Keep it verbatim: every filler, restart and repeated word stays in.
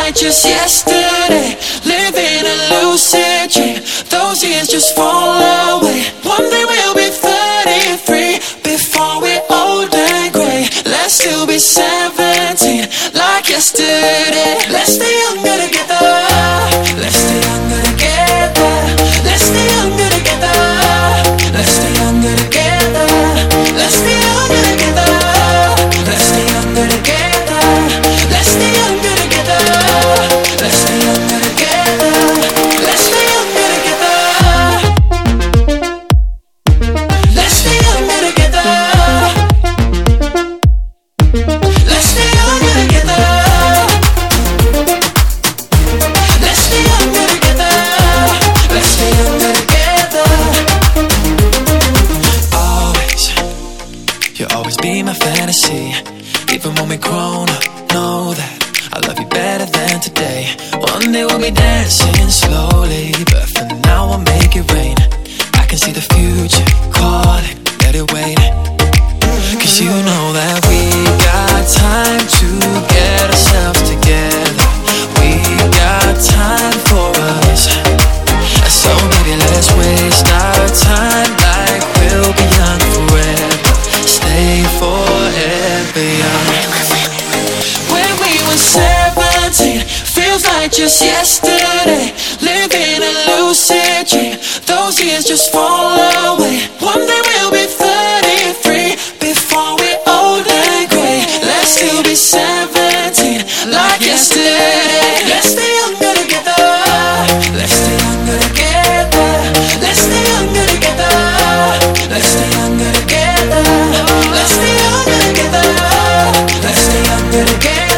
like just yesterday, living a lucid dream. Those years just fall away. One day we'll be thirty-three, before we're old and gray. Let's still be seventeen, like yesterday. Let's stay younger together. Let's stay younger together. Let's stay younger together. Let's stay younger together. Let's stay younger together. Let's stay younger together. Let's stay younger together. Let's stay younger together. Let's stay younger together. Let's stay younger together. Let's stay younger together. Let's stay younger together. Let's stay younger together. Always, you'll always be my fantasy. Even when we're grown up, know that I love you better than today. One day we'll be dancing slowly, but for now I'll make it rain. I can see the future, call it, let it wait. Cause you know that we got time to get ourselves together. We got time for us. So maybe let's waste our time like we'll be young forever. Stay forever young. When we were seventeen, feels like just yesterday, living a lucid dream. Those years just fall away. One day we'll be thirty-three, before we're old and gray. Let's still be seventeen, like yesterday. Let's stay younger together. Let's stay younger together. Let's stay younger together. Let's stay younger together. Let's stay younger together. Let's stay younger together.